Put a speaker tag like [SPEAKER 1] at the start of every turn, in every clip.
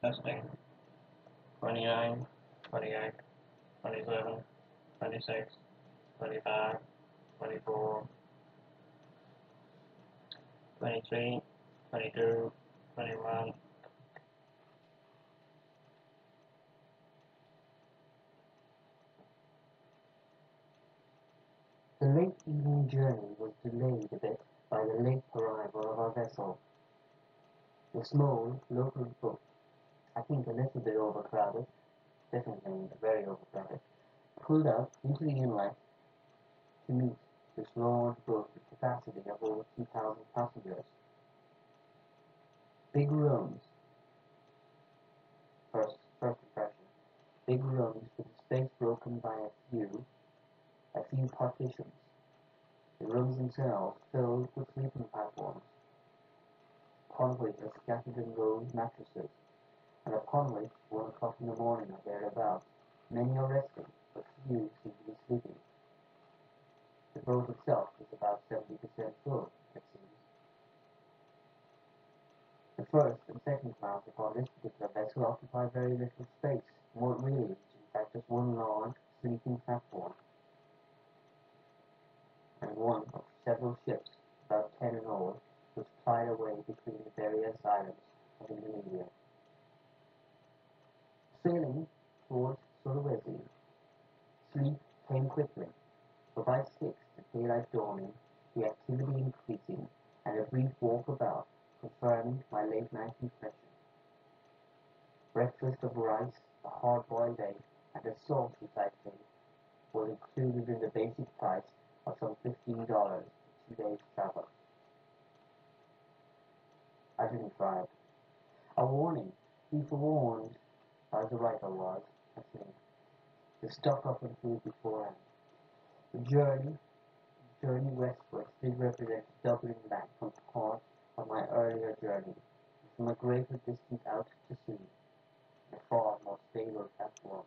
[SPEAKER 1] Testing. 29, 28, 27, 26, 25, 24, 23, 22, 21.
[SPEAKER 2] The late evening journey was delayed a bit by the late arrival of our vessel. The small local boat, I think a little bit overcrowded, definitely very overcrowded, pulled out into the inlet to meet this large boat with capacity of over 2,000 passengers. Big rooms, first impression, big rooms with the space broken by a few partitions. The rooms themselves filled with sleeping platforms, upon which are scattered in rows mattresses, and upon which, 1 o'clock in the morning or thereabouts, many are resting, but few seem to be sleeping. The boat itself is about 70% full, it seems. The first and second class upon this particular vessel occupy very little space, more really, it's in fact just one large sleeping platform, and one of several ships, about 10 in all, which ply away between the various islands of Indonesia. Sailing towards Sulawesi, sleep came quickly, for by 6, the daylight dawning, the activity increasing, and a brief walk about confirmed my late night impression. Breakfast of rice, a hard-boiled egg, and a salty type thing was included in the basic price of some $15 for 2 days' travel. I didn't try it. A warning, be forewarned, as the writer was, I think, to stock up on food beforehand. The journey westward did represent a doubling back from part of my earlier journey, from a greater distance out to sea, a far more stable platform.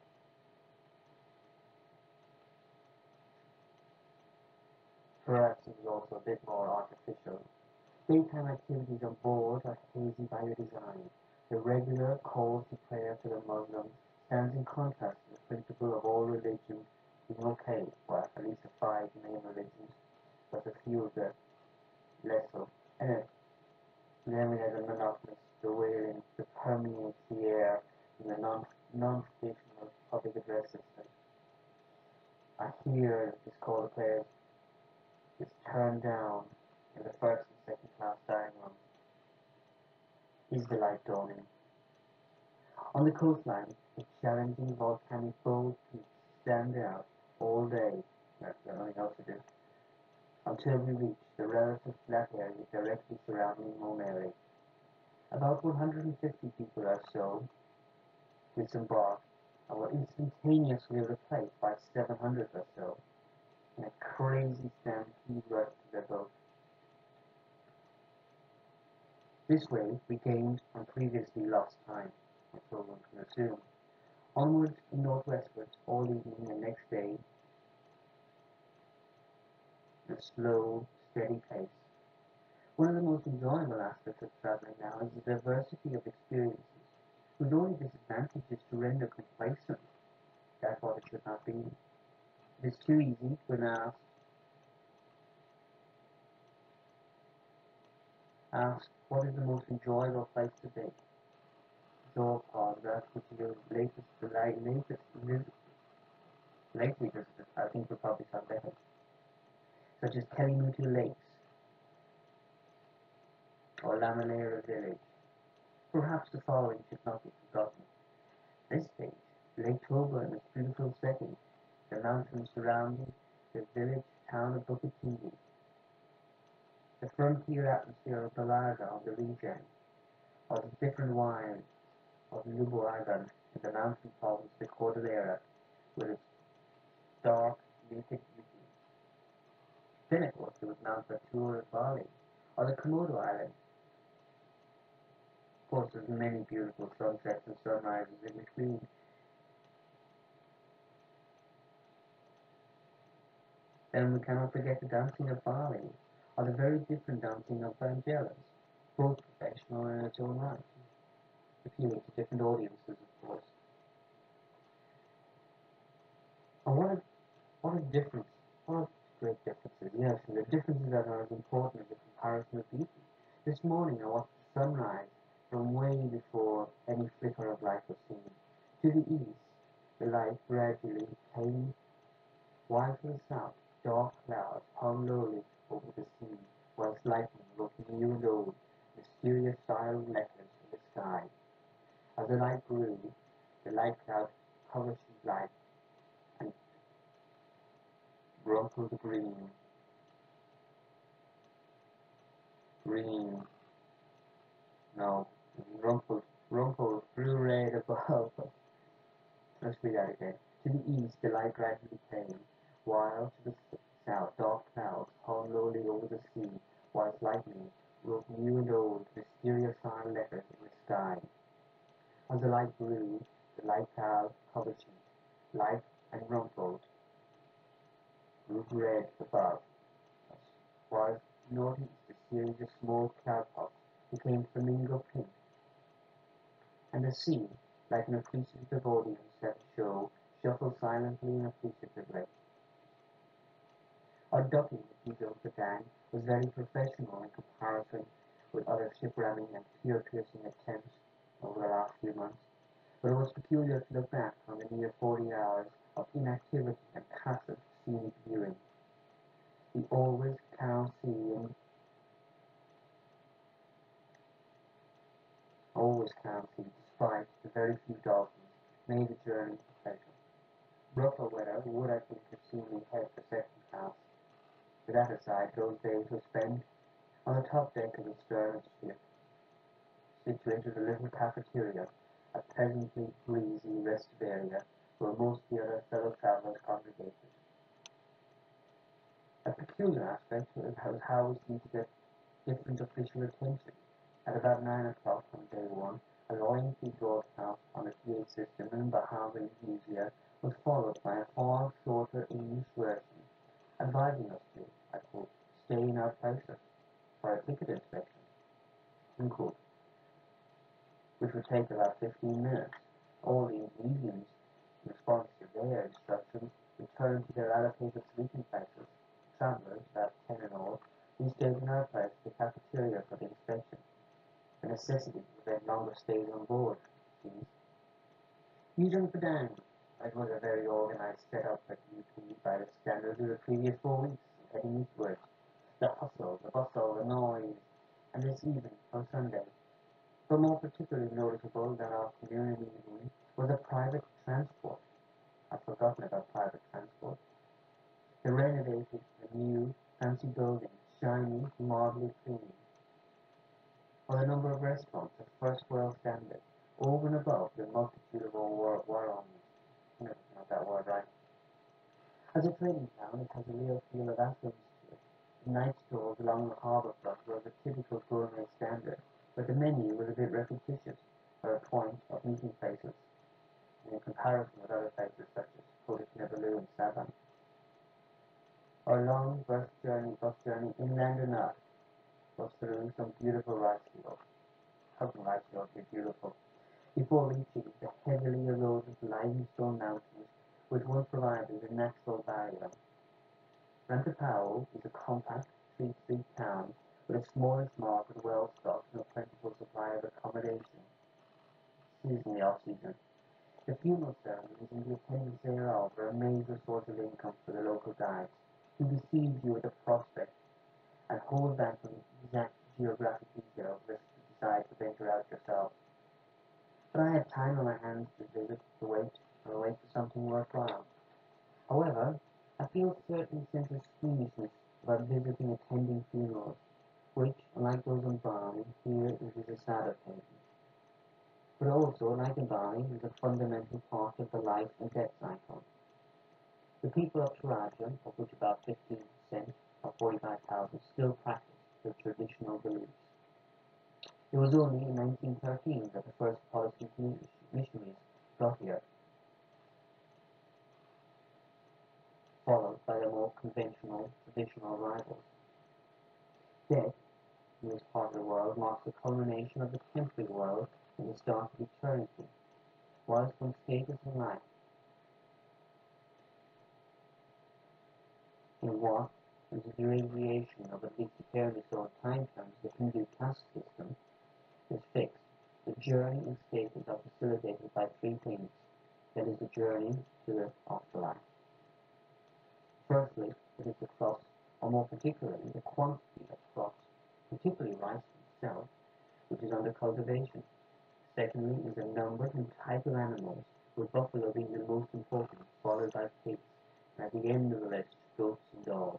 [SPEAKER 2] Perhaps it was also a bit more artificial. Daytime activities on board are hazy by design. The regular call to prayer to the Muslims stands in contrast to the principle of all religions being okay, well, at least the 5 main religions, but a few of the less so. And then we have the monotonous, the wailing that permeates the air in the non-traditional public address system. I hear this call to prayer is turned down in the first and second class dining room. Is the light dawning? On the coastline, the challenging volcanic bold peaks stand out all day, that's the only else to do, until we reach the relative flat area directly surrounding Momeri. About 150 people or so disembarked and were instantaneously replaced by 700 or so in a crazy stampede rush to their boat. This way we gained on previously lost time, or so one can assume. Onwards and northwestwards all evening and next day at a slow, steady pace. One of the most enjoyable aspects of travelling now is the diversity of experiences, whose only disadvantage is to render complacent. That's what it should not be. It is too easy when asked what is the most enjoyable place to be. Door pause, that's what your lately visited, I think will probably sound better, such as Kelimutu Lakes or Lamalera Village. Perhaps the following should not be forgotten. This page, Lake Toba in its beautiful setting, the mountains surrounding the village town of Bukit Tinggi, the frontier atmosphere of Balaga of the region, or the different wines of Lubuagan in the mountain province of the Cordillera, with its dark, naked beauty. Then, of course, there was Mount Batur at Bali, or the Komodo Islands. Of course, there's many beautiful sunsets and sunrises in between. Then we cannot forget the dancing of Bali, or the very different dancing of Vangelis, both professional in its own right. appealing to different audiences, of course. And what a difference, what a great differences, yes, and the differences are not as important as the comparison of beauty. This morning I watched the sunrise from way before any flicker of light was seen. To the east, the light gradually came, while to the south, dark clouds hung lowly over the sea, whilst lightning wrote new and old, mysterious silent letters in the sky. As the light grew, the light cloud covered the light and rumpled the green, no, rumpled blue red above. Let's read that again. To the east, the light gradually came, while to the south, dark clouds hung lowly over the sea, whilst lightning wrote new and old, mysterious silent letters in the sky. As the light grew, the light cloud covered sheet, light and rumpled, grew red above, while northeast a series of small cloud pops became flamingo pink, and the sea, like an appreciative audience at the show, shuffled silently and appreciatively. Our docking at Gizo Padang was very professional in comparison with other ship-ramming and pier-piercing attempts over the last few months, but it was peculiar to look back on the near 40 hours of inactivity and passive scenic viewing. The always calm sea and always calm sea, despite the very few dolphins, made the journey a pleasure. Rougher weather would, I think, have seen me head for second class. With that aside, those days were spent on the top deck of the stern ship, situated a little cafeteria, a pleasantly breezy rested area where most of the other fellow travellers congregated. A peculiar aspect was how we seemed to get different official attention. At about 9 o'clock on day one, a lengthy broadcast on the PA system in Bahama, Indonesia, was followed by a far shorter English version, advising us to, I quote, stay in our places for a ticket inspection, unquote, which would take about 15 minutes. All the Indonesians, in response to their instructions, returned to their allocated sleeping places. Travellers, about 10 in all, we stayed in our place at the cafeteria for the inspection. The necessity to prevent longer stays on board. Using Padang, it was a very organized setup at UP by the standards of the previous 4 weeks, heading eastwards. The hustle, the bustle, the noise, and this evening, on Sunday. But more particularly noticeable that afternoon and evening was a private transport. I'd forgotten about private transport. The renovated, the new, fancy building, shiny, marbly clean, or the number of restaurants of first world standard, over and above the multitude of old warungs. Never got that word right. As a trading town, it has a real feel of affluence to it. The night stalls along the harbour front were of a typical gourmet standard, but the menu was a bit repetitious, or a point of meeting places, in comparison with other places such as Kota Kinabalu and Sabang. Our long bus journey inland and out was through some beautiful rice fields. How can rice fields be beautiful? Before reaching the heavily eroded limestone mountains, which once provided a natural barrier. Rantapao is a compact, three-street town with a smallish market, well-stocked, and a plentiful supply of accommodation, seasonally off-season. The funeral ceremonies and the attendance thereof are a major source of income for the local guides, who besiege you with a prospect and hold back on exact geographic details lest you decide to venture out yourself. But I had time on my hands to visit, to wait for something worthwhile. However, I feel a certain sense of squeamishness about visiting attending funerals, which, unlike those in Bali, here it is a sad occasion. But also, like in Bali, is a fundamental part of the life and death cycle. The people of Toraja, of which about 15% of 45,000 still practice their traditional beliefs. It was only in 1913 that the first Protestant missionaries got here, followed by the more conventional, traditional arrivals. Death, in this part of the world marks the culmination of the temporary world and the start of eternity, whilst from status in life, in what is the derivation of at least a fairly short time terms, the Hindu caste system is fixed. The journey and status are facilitated by three things. That is the journey to the afterlife. Firstly, it is the crops, or more particularly, the quantity of crops, particularly rice itself, which is under cultivation. Secondly, is the number and type of animals, with buffalo being the most important, followed by pigs, and at the end of the list, goats and dogs.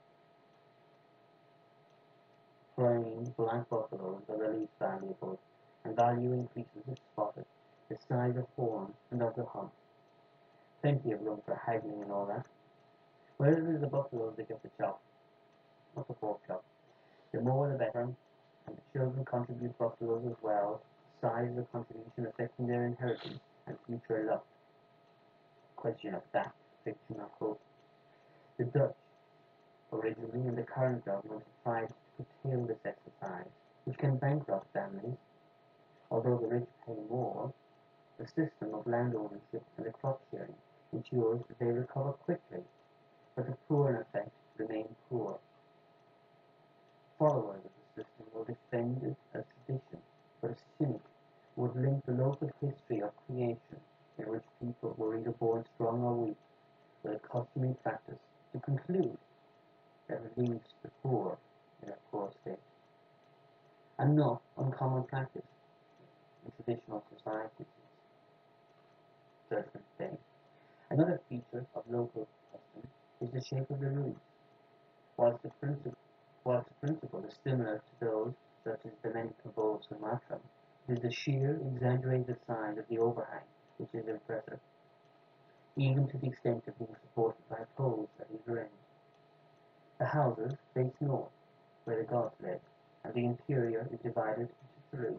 [SPEAKER 2] Plain black buffaloes are the least valuable, and value increases if spotted, the size of horns and of the hump. Plenty of room for haggling and all that. Where it is the buffaloes that get the chop, not the pork chop. The more the better, and the children contribute buffaloes as well, the size of the contribution affecting their inheritance and future luck. Question of fact, fiction or hope. The Dutch, originally and the current government, have tried to curtail this exercise, which can bankrupt families. Although the rich pay more, the system of land ownership and the crop sharing ensures that they recover quickly, but the poor in effect remain poor. Followers of the system will defend it as tradition, but a cynic would link the local history of creation, in which people were either born strong or weak, with a customary practice, to conclude that it leaves the poor in a poor state. A not uncommon practice in traditional societies. Judgment Day. Another feature of local custom is the shape of the roofs. Whilst the principle is similar to those such as the many kabols Sumatra, it is the sheer, exaggerated size of the overhang which is impressive, even to the extent of being supported by poles at either end. The houses face north, where the gods live, and the interior is divided into three.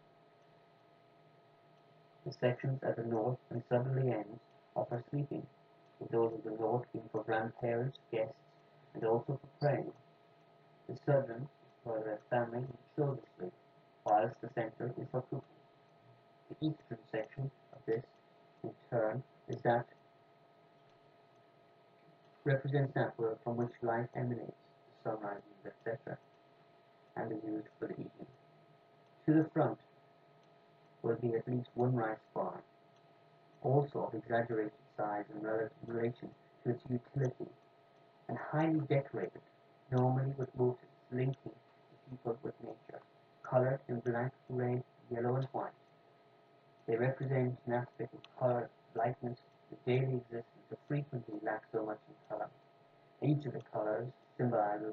[SPEAKER 2] The sections at the north and southerly ends offer sleeping, with those of the north being for grandparents, guests, and also for praying. The southern is for the family and children sleep, whilst the centre is for cooking. The eastern section of this, in turn, is that represents that world from which life emanates, the sun rises, etc., and is used for the evening. To the front will be at least one rice barn, also of exaggerated size in relation to its utility, and highly decorated, normally with motifs linking the people with nature, colored in black, red, yellow, and white. They represent an aspect of color, lightness, the daily existence that frequently lacks so much in color. Each of the colors symbolizes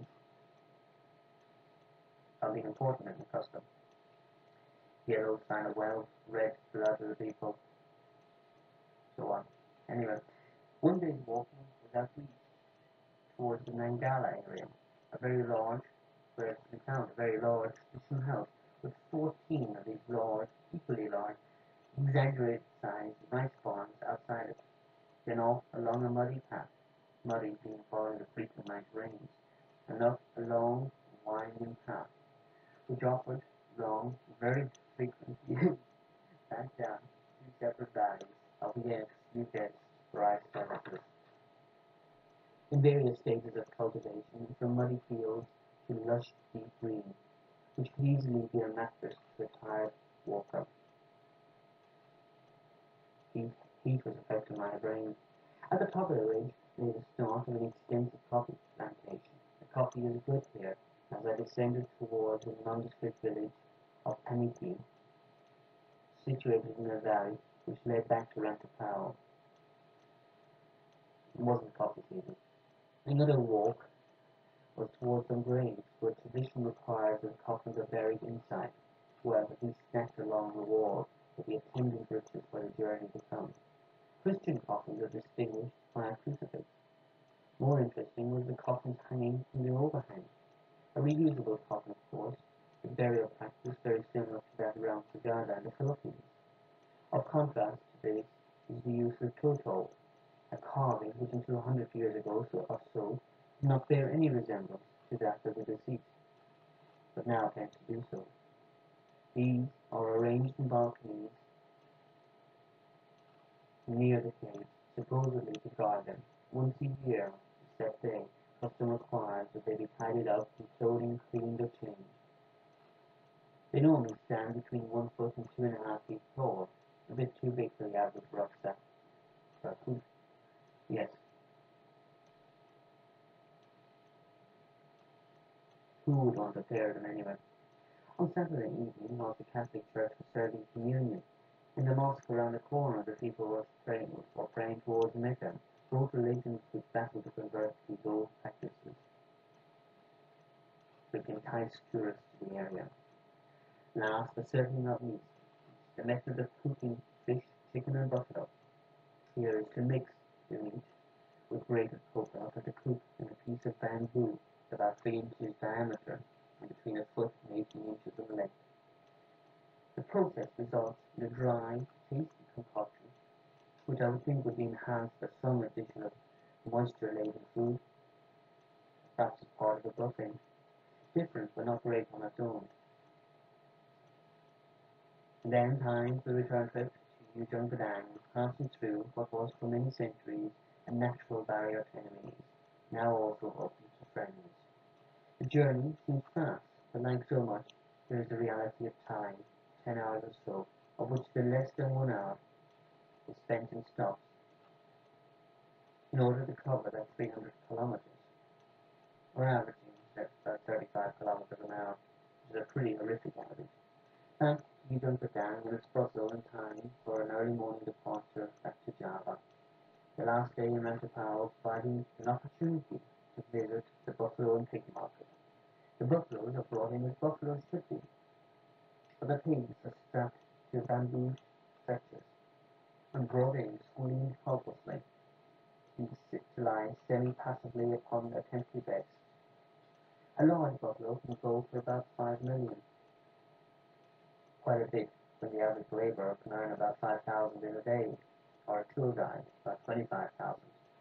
[SPEAKER 2] something important in the custom. Yellow, sign of wealth; red, blood of the people, so on. Anyway, one day's walking was out east towards the Nangala area, a very large, where it can be found, a very large traditional house with 14 of these large, equally large, exaggerated size rice barns outside it. Then off along a muddy path, muddy being following the frequent night rains, and up a long, winding path, which offered long, very frequent views back down two separate valleys of yes, you guessed, rice terraces. In various stages of cultivation, from muddy fields to lush deep green, which could easily be a mattress to a tired walker. Heat, heat was affecting my brain. At the top of the ridge lay the start of an extensive coffee plantation. The coffee is good here, as I descended towards the nondescript village of Panipi, situated in a valley which led back to Rantapao. It wasn't coffee season. Another walk was towards some graves, where tradition requires that coffins are buried inside, well, at least stacked along the wall, with the attendant riches for the journey to come. Christian coffins are distinguished by a crucifix. More interesting was the coffins hanging from the overhang. A reusable coffin, of course, a burial practice very similar to that around Sagada and the Philippines. Of contrast to this is the use of toto, a carving which until 100 years ago or so did not bear any resemblance to that of the deceased. but now tend to do so. These are arranged in balconies near the caves, supposedly to guard them. Once a year, set day, custom requires that they be tidied up and clothing cleaned or changed. They normally stand between 1 foot and 2.5 feet tall, a bit too big for the average rucksack. Yes, who would want to pair them anyway? On Saturday evening, while the Catholic Church was serving communion, in the mosque around the corner, the people were praying towards Mecca, both religions which battled to convert these old practices, which entice tourists to the area. Last, but certainly not least, the method of cooking fish, chicken, and buffalo. Here is to mix the meat with grated coconut and to cook in a piece of bamboo about 3 inches diameter and between a foot and 18 inches in length. The process results in a dry, tasty concoction, which I would think would be enhanced by some addition of moisture-laden food, perhaps as part of a buffet. Different but not great on its own. And then time for the return trip to Ujung Padang, passing through what was for many centuries a natural barrier to enemies, now also open to friends. The journey seems fast, but like so much, there is the reality of time, 10 hours or so, of which the less than 1 hour is spent in stops in order to cover that 300 kilometers, or averaging about 35 kilometers an hour, which is a pretty horrific average. Back to Ujung Padang and its bustle in time for an early morning departure back to Java. The last day in Rantapao providing an opportunity to visit the buffalo and pig market. The buffaloes are brought in as buffaloes should be, but the pigs are strapped to bamboo stretchers and brought in squeezed helplessly to lie semi-passively upon their tempting beds. A large buffalo can go for about 5 million, quite a bit when the average laborer can earn about 5,000 in a day, or a tour guide about 25,000.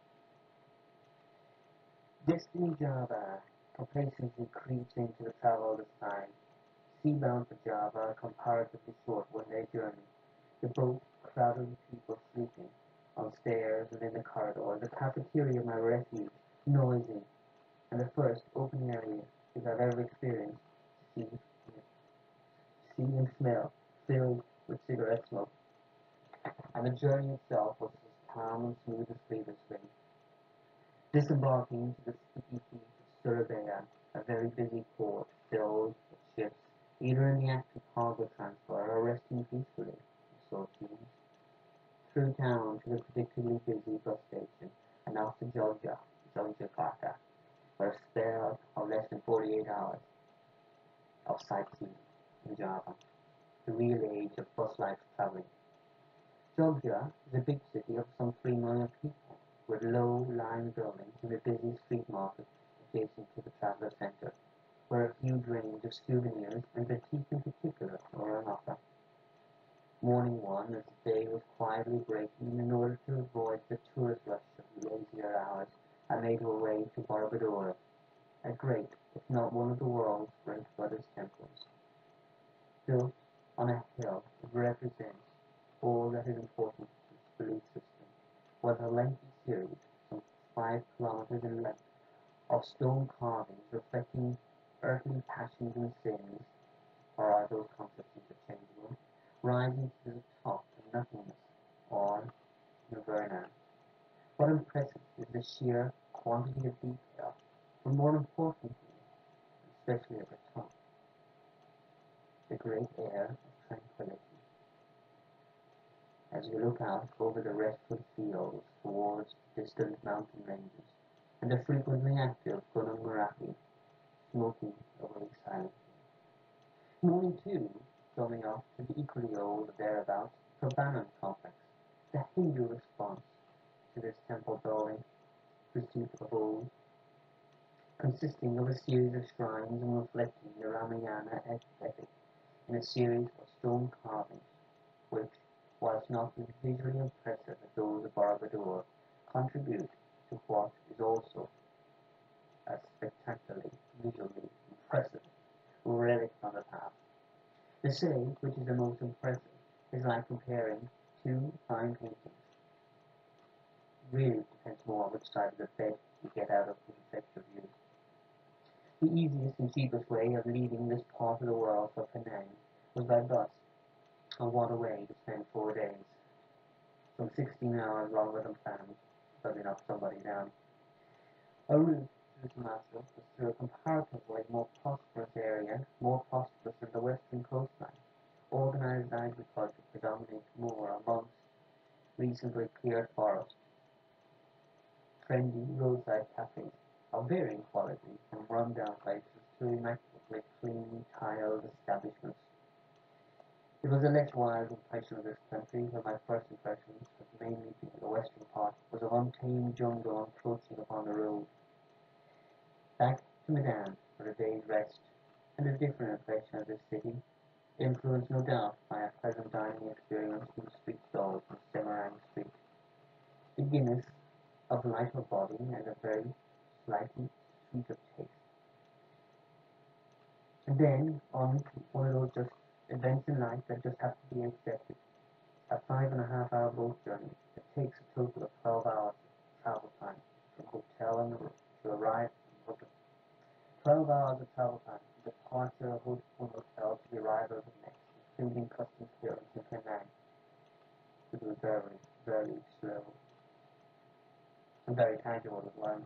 [SPEAKER 2] Destiny Java complacency creeps into the travel this time. Seabound for Java, a comparatively short one-day journey. The boat crowded with people sleeping on stairs and in the corridor. The cafeteria, my refuge, noisy, and the first open area that I've ever experienced to see and smell, filled with cigarette smoke. And the journey itself was as calm and smooth as previously. Disembarking to the sticky heat of Surabaya, a very busy port filled with ships, either in the act of cargo transport or resting peacefully, so it seems. Through town to the predictably busy bus station, and off to Yogyakarta, for a spell of less than 48 hours of sightseeing in Java, the real age of bus life traveling. Jogja is a big city of some 3 million people, with low-lying buildings and a busy street market adjacent to the traveller centre, where a huge range of souvenirs, and batik in particular, are on offer. Morning one, as the day was quietly breaking, in order to avoid the tourist rush of the lazier hours, I made my way to Borobudur, a great, if not one of the world's great Buddhist temples. Built on a hill, it represents all that is important to its belief system, was a lengthy series, some 5 kilometers in length, of stone carvings reflecting earthly passions and sins, or are those concepts interchangeable, rising to the top of nothingness, or nirvana. What impresses is the sheer quantity of detail, but more importantly, especially at the top, the great air of tranquility. As you look out over the restful fields towards distant mountain ranges, and the frequently active Gunung Merapi smoking away silently. Morning two, going off to the equally old thereabouts Prambanan complex, the Hindu response to this temple building pursuit of old, consisting of a series of shrines and reflecting the Ramayana epic in a series of stone carvings, which, whilst not as visually impressive as those of Borobudur, contribute to what is also as spectacularly visually impressive relics on the past. To say which is the most impressive is like comparing two fine paintings. Really depends more on which side of the bed you get out of the effective view. The easiest and cheapest way of leaving this part of the world for Penang was by bus, and what a way to spend 4 days. Some 16 hours longer than planned, but enough somebody down. Our route through Sumatra was through a comparatively more prosperous area, more prosperous than the western coastline. Organized agriculture predominates more amongst recently cleared forests. Trendy roadside cafes of varying quality, from run-down places to immaculately clean, tiled establishments. It was a less wild impression of this country, where my first impressions, mainly being the western part, was of untamed jungle encroaching upon the road. Back to Medan for a day's rest, and a different impression of this city, influenced no doubt by a pleasant dining experience from street stalls on Semarang Street. The Guinness of lighter body and a very slightly sweeter taste. And then on one of those just events in life that just have to be accepted. A 5.5 hour boat journey that takes a total of 12 hours of travel time from hotel and to arrive in hotel. 12 hours of travel time from departure of one hotel to the arrival of the next, including customs clearance in Penang. It was very, very slow and very tangible as well.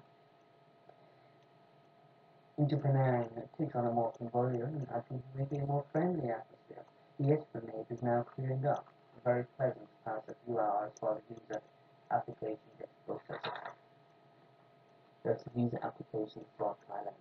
[SPEAKER 2] Into Penang, it takes on a more convivial and I think maybe a more friendly atmosphere. The esplanade is now clearing up. Very pleasant to pass a few hours while the visa application gets processed. That's the visa application for Thailand.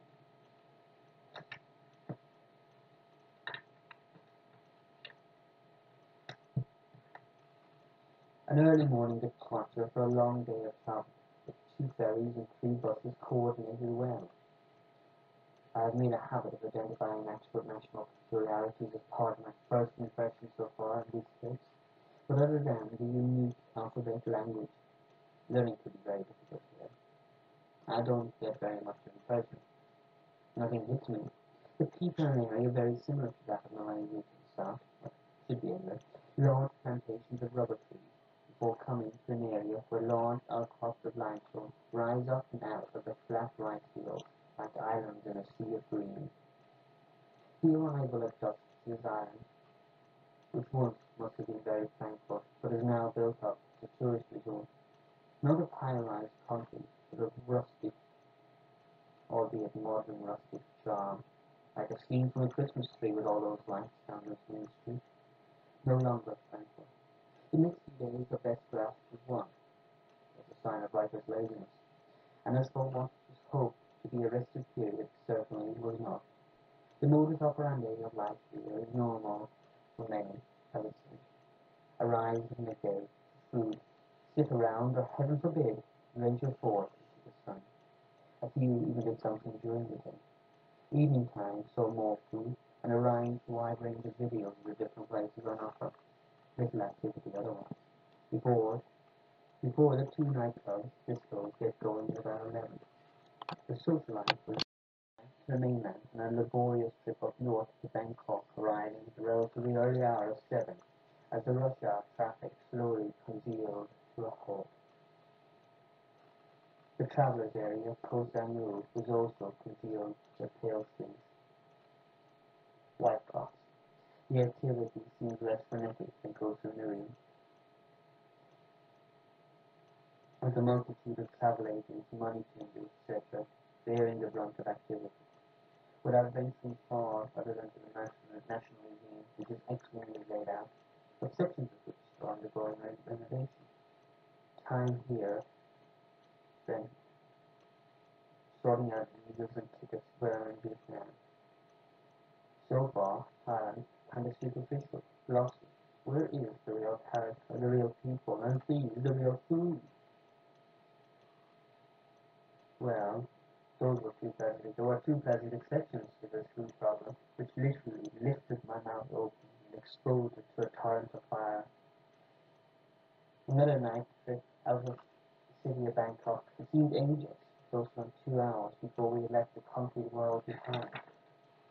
[SPEAKER 2] An early morning departure for a long day of travel, with 2 ferries and 3 buses coordinated well. I have made a habit of identifying national peculiarities as part of my first impression so far in these trips, but other than the unique alphabet language, learning could be very difficult here. I don't get very much impression. Nothing hits me. The people in the area are very similar to that of Malaysia to the south, but should be English. Large plantations of rubber trees before coming to an area where large outcrops of limestone rise up and out of the flat rice fields like islands in a sea of green. The arrival at dusk to this island, which once must have been very tranquil, but is now built up as a tourist resort, not of high-rise concrete, but of rustic, albeit modern rustic charm, like a scene from a Christmas tree with all those lights down this main street, no longer tranquil. The next few days the best grasped was won, as a sign of righteous laziness, and as for what was hoped to be a rested period, certainly was not. The modus operandi of life here is normal for many, I would say. Arise at midday, food, sit around, or heaven forbid, venture forth into the sun. A few even did something during the day. Evening time saw more food and a wide range of videos of the different places on offer. Little activity otherwise. Before the 2 nightclubs, discos get going at about 11. The social life was to the mainland and a laborious trip up north to Bangkok, arriving at the relatively early hour of 7, as the rush hour traffic slowly congealed to a halt. The travelers' area of Koh Sam Road was also congealed to pale streets. White Cross. The activity seems less frenetic than Koh Samui, with a multitude of travel agents, money changers, etc., bearing the brunt of activity. Without venturing far other than to the national museum, which is excellently laid out, but sections of which are undergoing renovation. Time here spent sorting out visas and tickets where in Vietnam. So far, Thailand kind of superficial, lost. Where is the real character, the real people, and please, the real food? Well, there were two pleasant exceptions to this food problem, which literally lifted my mouth open and exposed it to a torrent of fire. Another night trip out of the city of Bangkok. It seemed ages, close to 2 hours before we left the concrete world behind.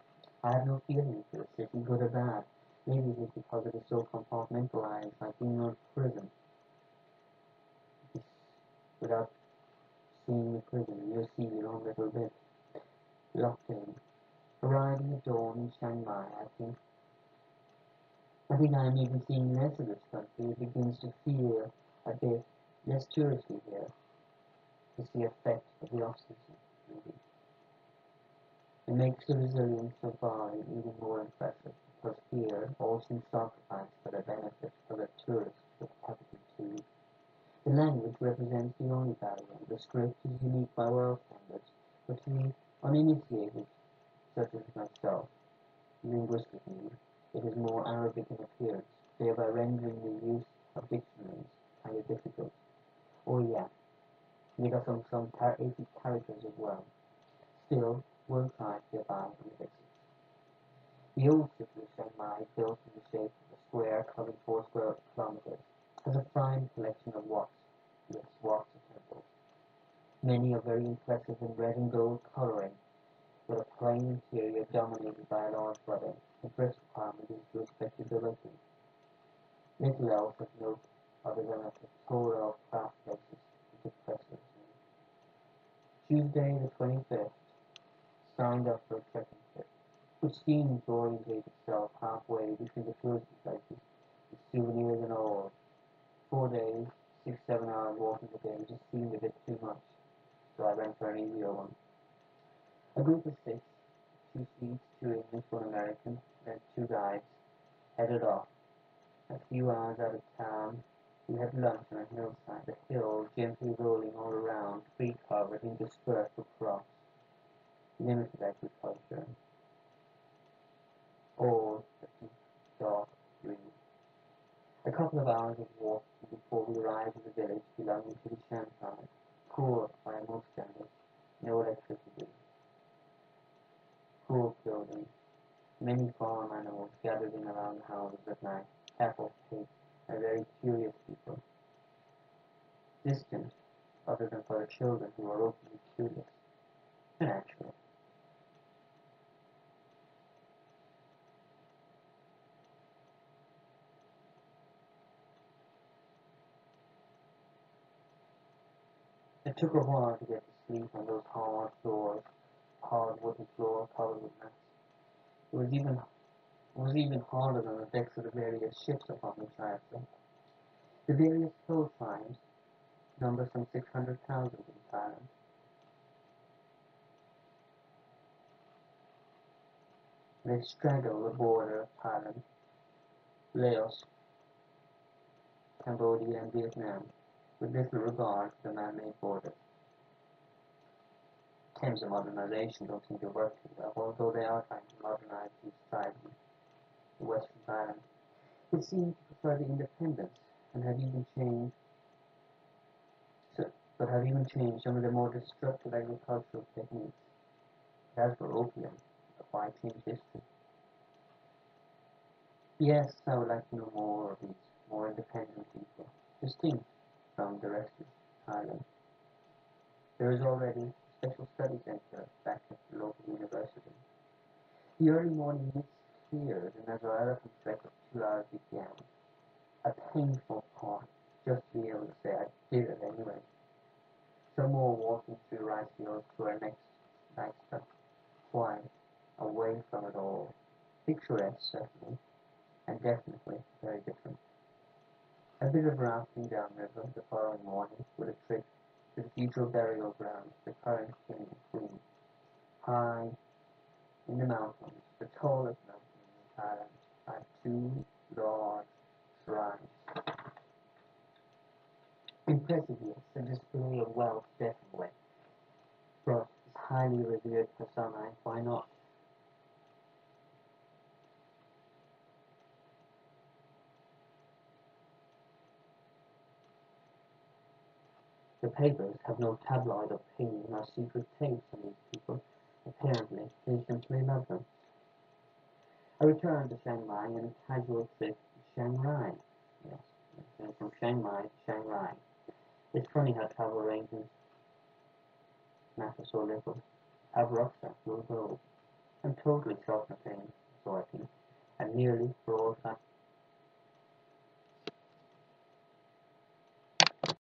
[SPEAKER 2] I have no feeling for the city, good or bad. Maybe it is because it is so compartmentalized, like being in a prison. It's, without seeing the prison, you'll see your own little bit. Locked in. Arriving at dawn in Chiang Mai, I think I am even seeing less of this country. It begins to feel a bit less touristy here. It's the effect of the off-season, maybe. It makes the resilience of Bali even more impressive, because here all seems sacrificed for the benefit of the tourists with capital T. The language represents the only barrier. The script is unique by world standards, but to the uninitiated, such as myself, linguistically, it is more Arabic in appearance, thereby rendering the use of dictionaries kind of difficult. Oh yeah, we got some 80 characters as well. Still, we'll try to get by on the basics. The old city of Chiang Mai, built in the shape of a square covering 4 square kilometers, has a fine collection of wats, yes, wats of temples. Many are very impressive in red and gold coloring, with a plain interior dominated by a large wedding. The first requirement is respectability. Little else of note other than a plethora of craft places which impresses me. Tuesday the 25th, signed up for a trekking trip, which seemed to orientate itself halfway between the touristy places, with souvenirs and all. 4 days, 6, 7 hours walking a day just seemed a bit too much, so I went for an easier one. A group of 6, 2 Swedes, 2 English, 1 American, and 2 guides, headed off. A few hours out of town, we had lunch on a hillside, the hill gently rolling all around, tree-covered, interspersed with crops, limited agriculture, all a deep, dark green. A couple of hours of walking before we arrived at the village belonging to the Shan tribe, poor by most standards, no electricity, poor clothing, many farm animals gathered in around the houses at night, cattle, pigs, and very curious people. Distant, other than for the children who are openly curious, and natural. It took a while to get to sleep on those hard floors, hard wooden floor covered with mats. It was even harder than the decks of the various ships upon which I had slept. The various hill tribes number some 600,000 in Thailand. They straddle the border of Thailand, Laos, Cambodia, and Vietnam, with little regard to the man-made borders. Terms of modernization don't seem to work too well, although they are trying to modernize these tribes in the Western Thailand. They seem to prefer the independence and have even changed, so, but have even changed some of the more destructive agricultural techniques. As for opium, why change history? Yes, I would like to know more of these more independent people, distinct from the rest of Thailand. There is already a special study center back at the local university. The early morning mist cleared and as our elephant trek of 2 hours began, a painful part just to be able to say I did it anyway. Some more walking through rice fields to our next night stop, quiet, away from it all. Picturesque, certainly, and definitely very different. A bit of rafting downriver the following morning with a trip to the future burial ground of the current king and queen, high in the mountains, the tallest mountain in Thailand, are 2 large shrines. Impressive, yes, a display of wealth, definitely, but as highly revered personae, why not? The papers have no tabloid opinion or secret taste on these people. Apparently, they simply love them. I returned to Chiang Mai in a casual trip to Shanghai. Yes, from Chiang Mai to Shanghai. It's funny how travel arrangements matter so little. Have rucksack, will go. I'm totally self-contained, so I think, and nearly broad-cut